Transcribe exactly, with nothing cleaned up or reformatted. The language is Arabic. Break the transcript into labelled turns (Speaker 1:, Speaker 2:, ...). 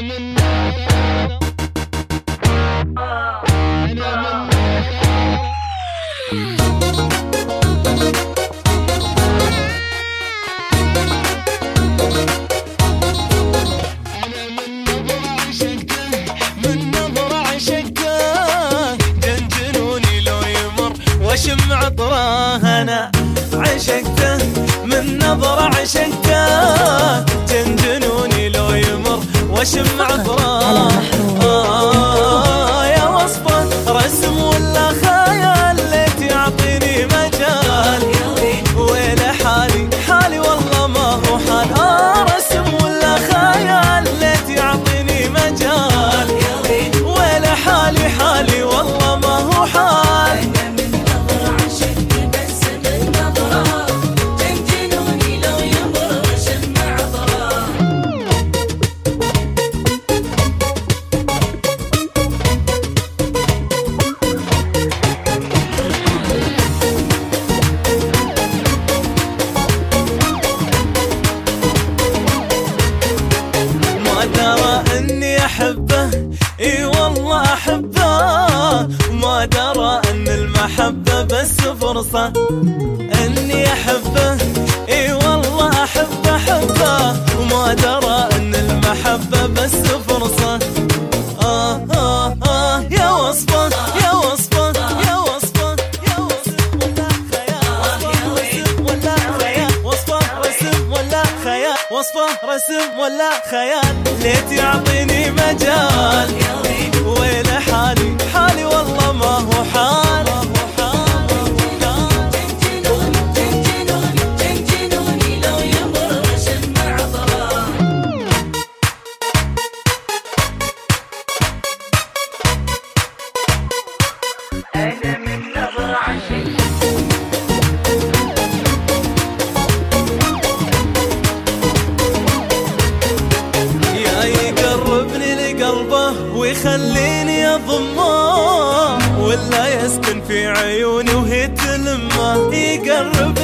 Speaker 1: واشم عطره انا عشقته من نظرة عشقته جنجنوني لو يمر واشم عطره. آه يا وصفه رسم ولا خيال ليت يعطيني مجال ويلا حالي حالي والله ما هو حال. آه رسم ولا خيال ليت يعطيني مجال ويلا حالي حالي والله ما هو حال. أحبه اي والله أحبه ما درى أن المحبة بس فرصة أني أحبه اي والله أحبه أحبه وما درى أن المحبة بس فرصة. آه آه آه يا وصفه يا وصفه يا وصفه يا وصف ولا خيال ولا خيال وصفه رسم ولا خيال وصفه رسم ولا خيال ليت يعطيني مجال ويلا حالي حالي والله ما هو حال. أنا من نظرة عشقته ويخليني اضمه ولا يسكن في عيوني وهي تلمه يقرب